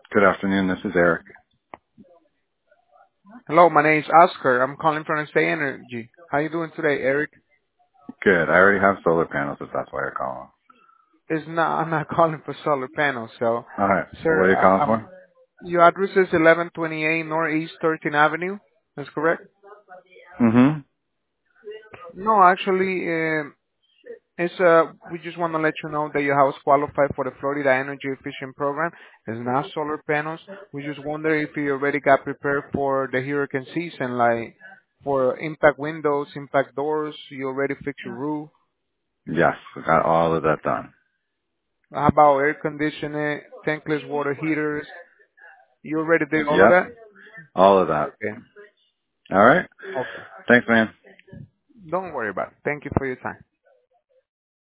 Good afternoon. This is Eric. Hello, my name is Oscar. I'm calling from Stay Energy. How you doing today, Eric? Good. I already have solar panels if that's why you're calling. It's not. I'm not calling for solar panels. So, All right. What sir, are you calling for? your address is 1128 Northeast 13th Avenue. That's correct. Mm-hmm. No, actually, it's we just want to let you know that your house qualified for the Florida Energy Efficient Program. It's not solar panels. We just wonder if you already got prepared for the hurricane season, like for impact windows, impact doors. You already fixed your roof. Yes, we got all of that done. How about air conditioning, tankless water heaters? You already did all of Yep. that? All of that. Okay. All right. Okay. Thanks, man. Don't worry about it. Thank you for your time.